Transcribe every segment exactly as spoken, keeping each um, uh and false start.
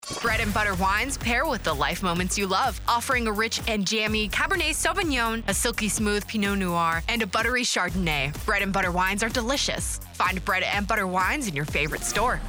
Bread and Butter wines pair with the life moments you love, offering a rich and jammy Cabernet Sauvignon, a silky smooth Pinot Noir, and a buttery Chardonnay. Bread and Butter wines are delicious. Find Bread and Butter wines in your favorite store.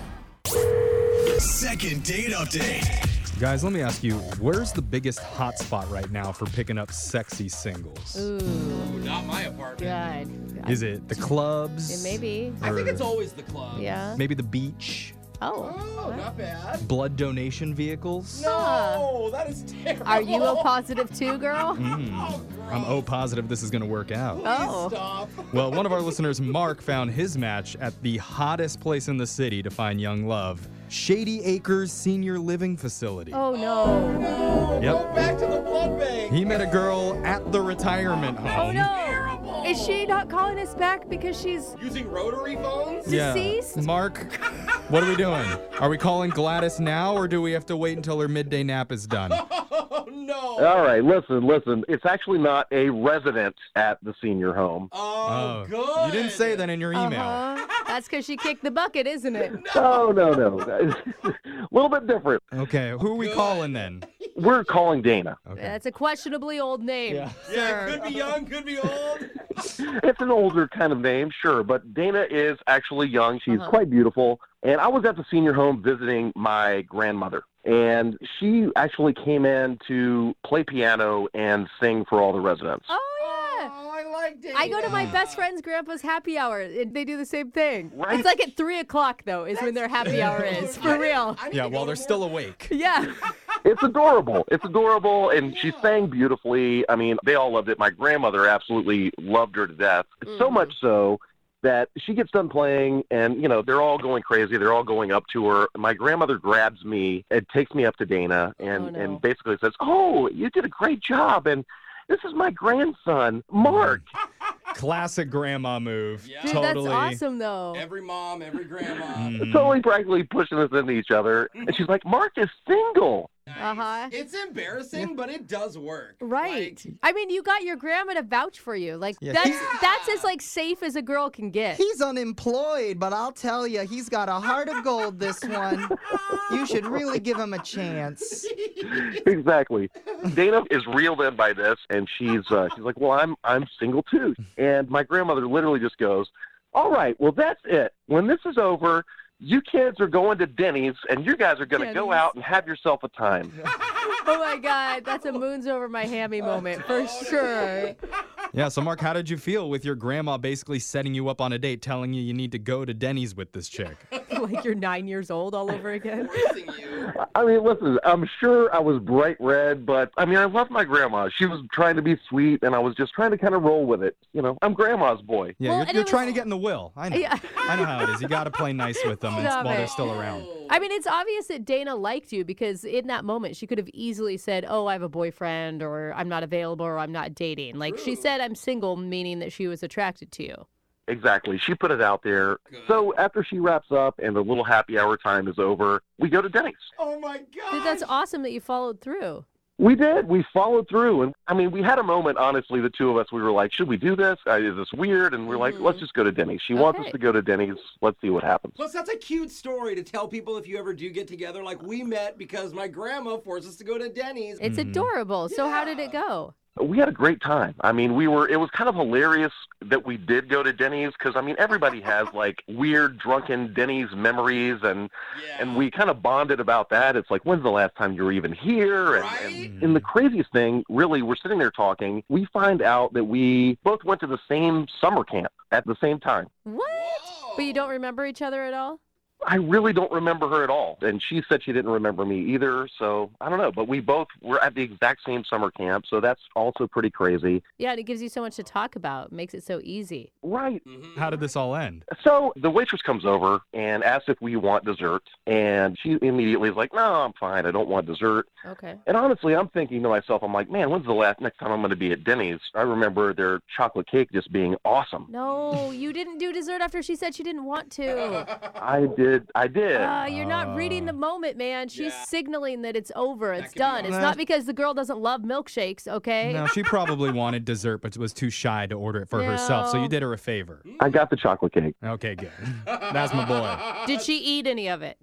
Second date update. Guys, let me ask you, where's the biggest hot spot right now for picking up sexy singles? Ooh, Not my apartment. good. Is it the clubs? It may be. I think Or it's always the club. Yeah. Maybe the beach? Oh. Oh, not bad. Blood donation vehicles? No, that is terrible. Are you O positive too, girl? Oh, I'm O positive this is going to work out. Oh. Stop. Well, one of our listeners, Mark, found his match at the hottest place in the city to find young love, Shady Acres Senior Living Facility. Oh, no. No, Yep. go back to the blood bank. He met a girl at the retirement home. Oh, no. Terrible. Is she not calling us back because she's... Using rotary phones? Yeah. deceased? Mark, what are we doing? Are we calling Gladys now, or do we have to wait until her midday nap is done? Oh, no. All right, listen, listen. It's actually not a resident at the senior home. Oh, good. You didn't say that in your email. Uh-huh. That's because she kicked the bucket, isn't it? No, no, no. A little bit different. Okay, who are we Good. calling then? We're calling Dana. Okay. That's a questionably old name. Yeah. Yeah, sir. could be young, could be old. It's an older kind of name, sure, but Dana is actually young. She's Uh-huh. quite beautiful. And I was at the senior home visiting my grandmother. And she actually came in to play piano and sing for all the residents. Oh, yeah. Oh, I like Dana. I go to my best friend's grandpa's happy hour, and they do the same thing. Right. It's like at three o'clock, though, is when their happy hour is. For real. I need Yeah, to go while to they're more- still awake. Yeah. It's adorable. It's adorable, and she sang beautifully. I mean, they all loved it. My grandmother absolutely loved her to death. So Mhm. much so that she gets done playing, and, you know, they're all going crazy. They're all going up to her. My grandmother grabs me and takes me up to Dana and, Oh, no. and basically says, "Oh, you did a great job, and this is my grandson, Mark." Classic grandma move. Yeah. Dude, Totally. that's awesome, though. Every mom, every grandma. Mhm. Totally practically pushing us into each other. And she's like, "Mark is single." Uh-huh. It's embarrassing, but it does work. Right. Like, I mean, you got your grandma to vouch for you. Like, Yeah, that's he's- that's as, like, safe as a girl can get. He's unemployed, but I'll tell you, he's got a heart of gold, this one. You should really give him a chance. Exactly. Dana is reeled in by this, and she's uh, she's like, "Well, I'm I'm single too." And my grandmother literally just goes, "All right, well, that's it. When this is over, you kids are going to Denny's, and you guys are going to go Denny's. out and have yourself a time." Oh, my God. That's a moons over my hammy moment, for sure. Yeah, so Mark, how did you feel with your grandma basically setting you up on a date, telling you you need to go to Denny's with this chick? Like you're nine years old all over again. missing you. I mean, listen, I'm sure I was bright red, but I mean, I love my grandma. She was trying to be sweet, and I was just trying to kind of roll with it. You know, I'm grandma's boy. Yeah, Well, you're, and you're it trying was- to get in the will. I know. Yeah. I know how it is. You got to play nice with them and Stop while they're it. still around. I mean, it's obvious that Dana liked you because in that moment she could have easily said, "Oh, I have a boyfriend," or "I'm not available," or "I'm not dating." Like she True. said, "I'm single," meaning that she was attracted to you. Exactly. She put it out there. Good. So after she wraps up and the little happy hour time is over, we go to Denny's. Oh, my God. Dude, that's awesome that you followed through. We did. We followed through. And I mean, we had a moment, honestly, the two of us, we were like, should we do this? Uh, is this weird? And we're like, Mhm. let's just go to Denny's. She wants us Okay. to go to Denny's. Let's see what happens. Plus, that's a cute story to tell people if you ever do get together. Like, we met because my grandma forced us to go to Denny's. It's Mhm. adorable. So how did it Yeah. go? We had a great time. I mean, we were, it was kind of hilarious that we did go to Denny's because, I mean, everybody has like weird drunken Denny's memories and, Yeah. and we kind of bonded about that. It's like, when's the last time you were even here? And, Right? and, and the craziest thing, really, we're sitting there talking. We find out that we both went to the same summer camp at the same time. What? But you don't remember each other at all? I really don't remember her at all. And she said she didn't remember me either. So I don't know. But we both were at the exact same summer camp. So that's also pretty crazy. Yeah, and it gives you so much to talk about. Makes it so easy. Right. Mhm. How did this all end? So the waitress comes over and asks if we want dessert. And she immediately is like, no, I'm fine. I don't want dessert. Okay. And honestly, I'm thinking to myself, I'm like, man, when's the last next time I'm going to be at Denny's? I remember their chocolate cake just being awesome. No, you didn't do dessert after she said she didn't want to. I did. I did. Uh, you're not reading the Uh, moment, man. She's Yeah. signaling that it's over. That It's could be done. It's awesome. not because the girl doesn't love milkshakes, okay? No, she probably wanted dessert, but was too shy to order it for herself. So No. you did her a favor. I got the chocolate cake. Okay, good. That's my boy. Did she eat any of it?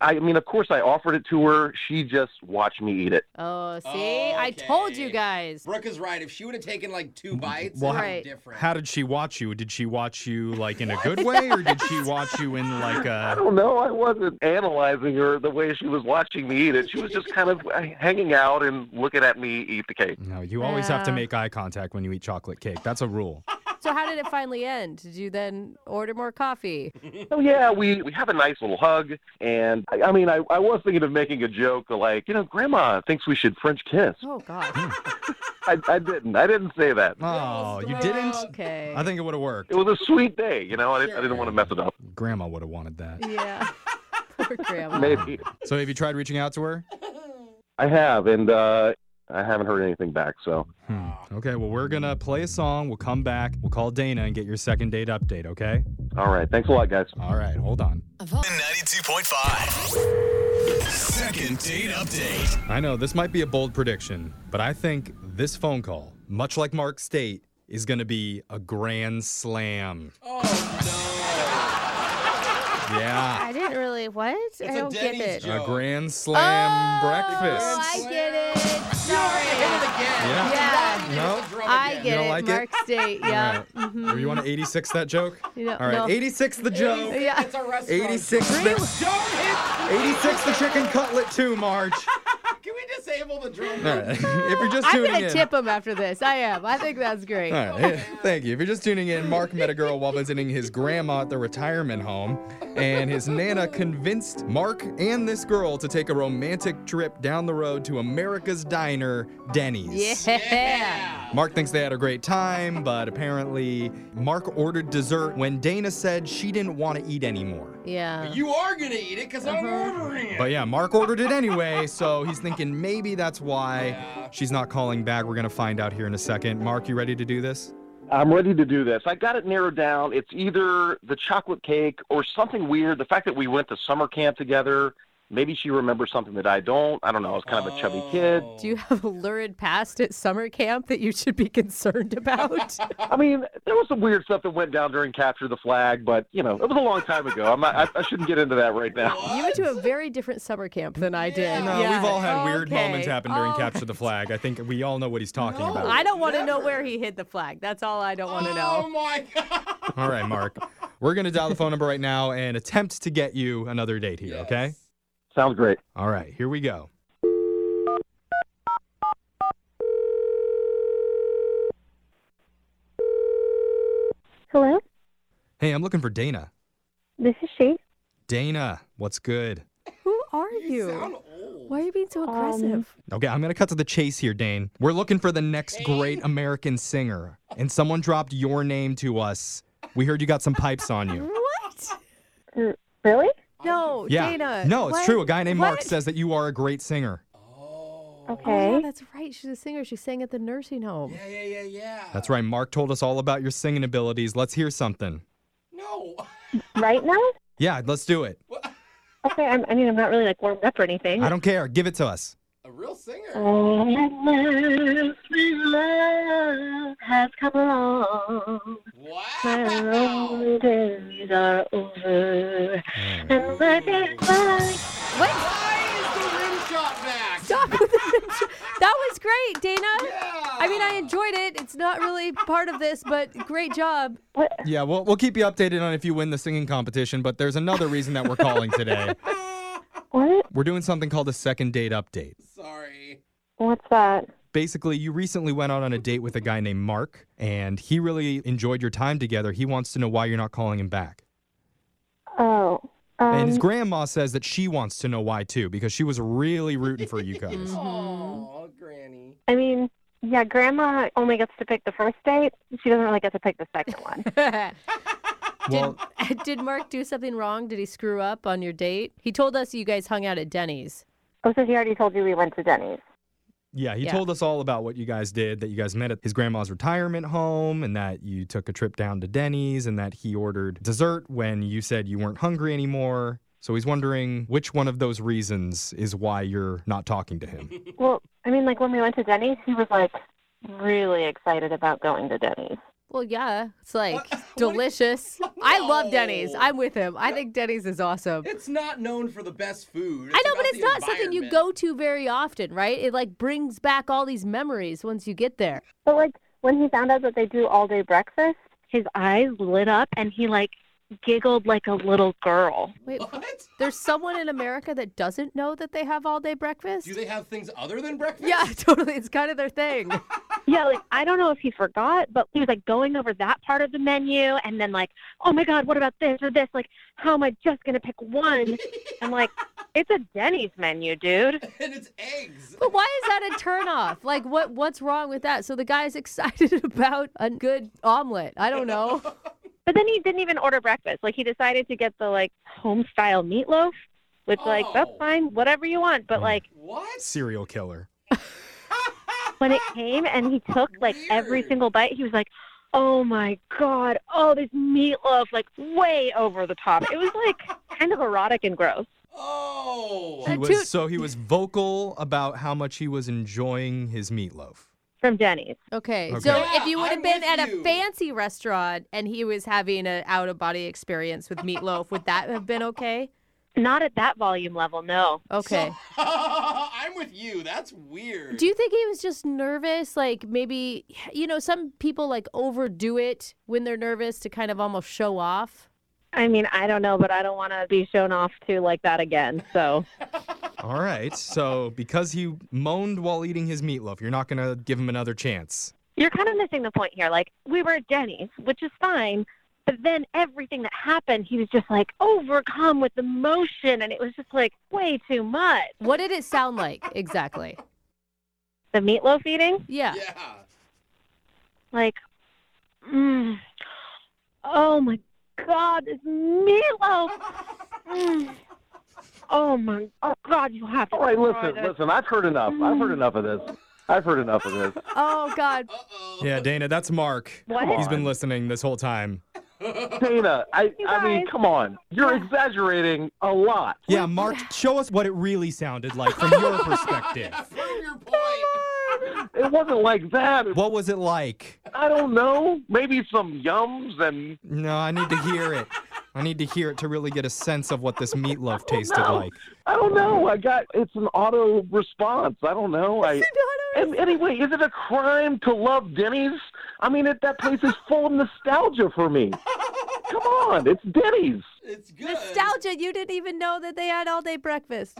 I mean, of course, I offered it to her. She just watched me eat it. Oh, see? Oh, I told you okay. guys. Brooke is right. If she would have taken like two bites, Well, it would Right. be different. How did she watch you? Did she watch you like in a good way, or did she watch you in like I a? don't know. I wasn't analyzing her the way she was watching me eat it. She was just kind of hanging out and looking at me eat the cake. No, you always have to Yeah. make eye contact when you eat chocolate cake. That's a rule. So how did it finally end? Did you then order more coffee? So yeah, we, we have a nice little hug, and I, I mean, I, I was thinking of making a joke like, you know, Grandma thinks we should French kiss. Oh, God. I, I didn't. I didn't say that. Oh, you didn't? Okay. I think it would have worked. It was a sweet day, you know. I didn't, I didn't want to mess it up. Grandma would have wanted that. Yeah. Poor grandma. Maybe So have you tried reaching out to her? I have, and uh, I haven't heard anything back. So Hmm. Okay, well, we're going to play a song. We'll come back. We'll call Dana and get your second date update, okay? all right, thanks a lot, guys. All right, hold on. ninety-two point five. Second date update. I know this might be a bold prediction, but I think this phone call, much like Mark State, is going to be a grand slam. Yeah. I didn't really, what? I a don't Denny's get it. joke. A grand slam Oh, breakfast. I get it. Hit Sorry. it again. Yeah. Yeah. No? Hit the drum I again. get don't it. like it? Mark State. Yeah. Mm-hmm. Or you want to eighty-six that joke? You know, All right, no. eighty-six the joke. Yeah. It's a restaurant. eighty-six joke. the, Don't hit. eighty-six the chicken cutlet too, Marge. Can we disable the drum? All right. If you're just I'm tuning going to in. tip him after this. I am. I think that's great. All right. Thank you. If you're just tuning in, Mark met a girl while visiting his grandma at the retirement home, and his nana convinced Mark and this girl to take a romantic trip down the road to America's Diner, Denny's. Yeah. Mark thinks they had a great time, but apparently Mark ordered dessert when Dana said she didn't want to eat anymore. Yeah. You are gonna eat it because I'm ordering it. But yeah, Mark ordered it anyway, so he's thinking maybe that's why Yeah. she's not calling back. We're going to find out here in a second. Mark, you ready to do this? I'm ready to do this. I got it narrowed down. It's either the chocolate cake or something weird. The fact that we went to summer camp together. Maybe she remembers something that I don't. I don't know. I was kind of a chubby kid. Do you have a lurid past at summer camp that you should be concerned about? I mean, there was some weird stuff that went down during Capture the Flag, but, you know, it was a long time ago. I'm not, I, I shouldn't get into that right now. You went to a very different summer camp than I did. No, Yeah. we've all had weird Okay. moments happen during Oh. Capture the Flag. I think we all know what he's talking about. I don't want to know Never. where he hid the flag. That's all I don't want to Oh know. my god. All right, Mark. We're going to dial the phone number right now and attempt to get you another date here, okay? Sounds great. All right, here we go. Hello, Hey, I'm looking for Dana. this is she. Dana, what's good? Who are you? Sound old. Why are you being so aggressive? Okay, I'm going to cut to the chase here, Dane. We're looking for the next great American singer, and someone dropped your name to us. We heard you got some pipes on you. What? R- Really? No, Yeah. Dana. No, it's what? true. A guy named Mark What? says that you are a great singer. Oh. Oh, Okay. yeah, that's right. She's a singer. She sang at the nursing home. Yeah, yeah, yeah, yeah. That's right. Mark told us all about your singing abilities. Let's hear something. No. Right now? Yeah, let's do it. Okay, I'm, I mean, I'm not really like warmed up or anything. I don't care. Give it to us. A real singer. Oh, my love has come along. My Wow. lonely days are over. And my big life. What? Why is the rim shot back? Stop with the That was great, Dana. Yeah. I mean, I enjoyed it. It's not really part of this, but great job. What? Yeah, we'll, we'll keep you updated on if you win the singing competition, but there's another reason that we're calling today. What? We're doing something called a second date update. Sorry. What's that? Basically, you recently went out on a date with a guy named Mark, and he really enjoyed your time together. He wants to know why you're not calling him back. Oh. Um, And his grandma says that she wants to know why, too, because she was really rooting for you guys. Oh, Granny. I mean, yeah, Grandma only gets to pick the first date. She doesn't really get to pick the second one. Well, did, did Mark do something wrong? Did he screw up on your date? He told us you guys hung out at Denny's. Oh, so he already told you we went to Denny's. yeah, he Yeah. told us all about what you guys did, that you guys met at his grandma's retirement home, and that you took a trip down to Denny's, and that he ordered dessert when you said you weren't hungry anymore. So he's wondering which one of those reasons is why you're not talking to him. Well, I mean, like when we went to Denny's, he was like really excited about going to Denny's. Well, yeah, it's like What- what- delicious. I love No. Denny's. I'm with him. I think Denny's is awesome. It's not known for the best food. I know, about but it's the not something you environment. go to very often, right? It like brings back all these memories once you get there. But like when he found out that they do all day breakfast, his eyes lit up and he like giggled like a little girl. Wait, What? there's someone in America that doesn't know that they have all day breakfast? Do they have things other than breakfast? Yeah, totally. It's kind of their thing. Yeah, like I don't know if he forgot, but he was like going over that part of the menu and then like, oh my God, what about this or this? Like, how am I just gonna pick one? I'm like, it's a Denny's menu, dude. And it's eggs. But why is that a turnoff? Like, what what's wrong with that? So the guy's excited about a good omelet. I don't know. But then he didn't even order breakfast. Like he decided to get the like home style meatloaf, which like that's Oh. fine, whatever you want. But like What? Serial killer. when it came and he took like every Weird. single bite, he was like, oh my God, oh this meatloaf, like way over the top. It was like kind of erotic and gross. Oh. He Uh, was toot- so he was vocal about how much he was enjoying his meatloaf. From Denny's. Okay, Okay. so Yeah, if you would have I'm been with at a you. fancy restaurant and he was having an out-of-body experience with meatloaf, would that have been okay? Not at that volume level, no. Okay. So- I'm with you. That's weird. Do you think he was just nervous? Like maybe, you know, some people like overdo it when they're nervous to kind of almost show off. I mean, I don't know, but I don't want to be shown off to like that again. So All right. So because he moaned while eating his meatloaf, you're not going to give him another chance. you're kind of missing the point here. Like we were at Denny's, which is fine. But then everything that happened, he was just like overcome with emotion. And it was just like way too much. What did it sound like exactly? The meatloaf eating, Yeah. Yeah. like, mm, oh my God, this meatloaf. Mm. Oh my, oh God, you have to. All right, try listen, this. listen. I've heard enough. I've heard enough of this. I've heard enough of this. Oh God. Uh-oh. Yeah, Dana, that's Mark. What? He's been listening this whole time. Dana, I, You I mean, guys. come on. You're exaggerating a lot. Yeah, Mark, show us what it really sounded like from your perspective. Prove your point. It wasn't like that. What was it like? I don't know. Maybe some yums and No, I need to hear it. I need to hear it to really get a sense of what this meatloaf tasted no. like. I don't know. I got it's an auto response. I don't know. I and anyway, is it a crime to love Denny's? I mean, it, that place is full of nostalgia for me. Come on, it's Denny's. It's good. Nostalgia. You didn't even know that they had all day breakfast.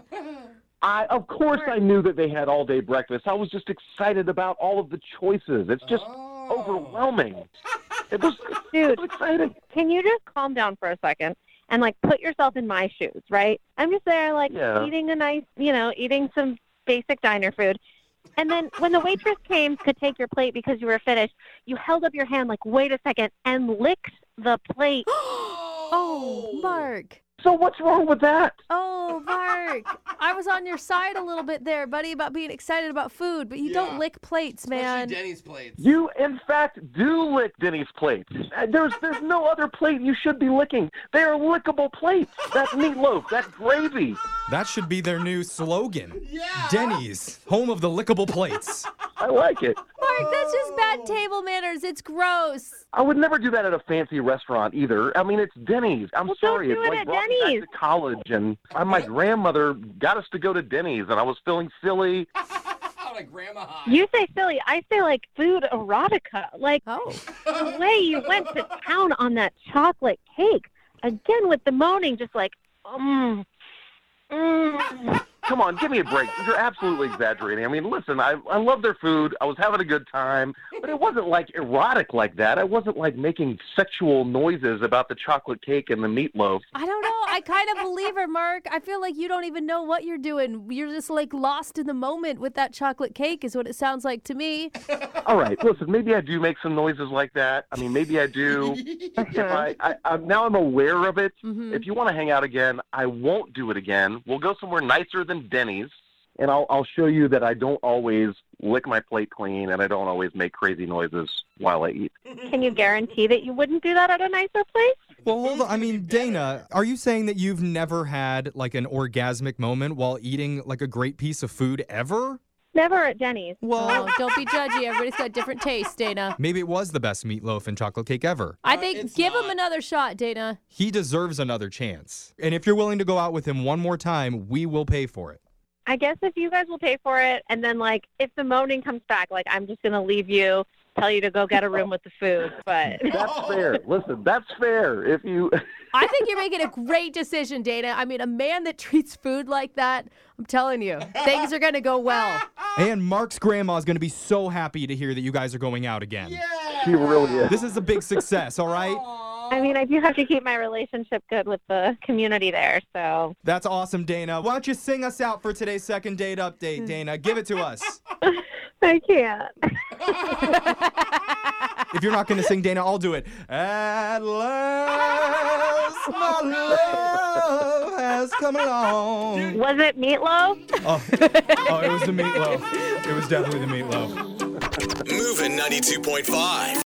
I of course I knew that they had all day breakfast. I was just excited about all of the choices. It's just Oh. overwhelming. It was, Dude. it was exciting. Can you just calm down for a second and like put yourself in my shoes, right? I'm just there like Yeah. eating a nice, you know, eating some basic diner food. And then when the waitress came to take your plate because you were finished, you held up your hand like, wait a second, and licked the plate. Oh, Mark. So what's wrong with that? Oh, Mark. I was on your side a little bit there, buddy, about being excited about food, but you Yeah. don't lick plates, Especially man. Denny's plates. You, in fact, do lick Denny's plates. Uh, There's there's no other plate you should be licking. They are lickable plates. That meatloaf, that gravy. That should be their new slogan. Yeah. Denny's, home of the lickable plates. I like it. Mark, that's just bad table manners. It's gross. I would never do that at a fancy restaurant either. I mean, it's Denny's. I'm Well, don't sorry. do It's it like at brought me Denny's. back to college, and uh, my grandmother got us to go to Denny's, and I was feeling silly. Like Grandma High. You say silly. I say like food erotica. Like Oh. the way you went to town on that chocolate cake. Again with the moaning, just like, mm, mm. Come on, give me a break. You're absolutely exaggerating. I mean, listen, I I love their food. I was having a good time, but it wasn't like erotic like that. I wasn't like making sexual noises about the chocolate cake and the meatloaf. I don't know. I kind of believe her, Mark. I feel like you don't even know what you're doing. You're just like lost in the moment with that chocolate cake, is what it sounds like to me. All right, listen, maybe I do make some noises like that. I mean, maybe I do. If I, I, I now I'm aware of it. Mhm. If you want to hang out again, I won't do it again. We'll go somewhere nicer than Denny's, and I'll I'll show you that I don't always lick my plate clean and I don't always make crazy noises while I eat. Can you guarantee that you wouldn't do that at a nicer place? Well, hold on. I mean, Dana, are you saying that you've never had like an orgasmic moment while eating like a great piece of food ever? Never at Denny's. Oh, don't be judgy. Everybody's got different tastes, Dana. Maybe it was the best meatloaf and chocolate cake ever. I Uh, think it's give him not. another shot, Dana. He deserves another chance. And if you're willing to go out with him one more time, we will pay for it. I guess if you guys will pay for it, and then, like, if the moaning comes back, like, I'm just going to leave you, tell you to go get a room with the food. But That's fair. Listen, that's fair. If you, I think you're making a great decision, Dana. I mean, a man that treats food like that, I'm telling you, things are going to go well. And Mark's grandma is going to be so happy to hear that you guys are going out again. she really is. This is a big success, all right? I mean, I do have to keep my relationship good with the community there, so. That's awesome, Dana. Why don't you sing us out for today's second date update, Dana? Give it to us. I can't. If you're not going to sing, Dana, I'll do it. At last, my love has come along. Was it meatloaf? Oh, oh, it was the meatloaf. It was definitely the meatloaf. Moving ninety-two point five.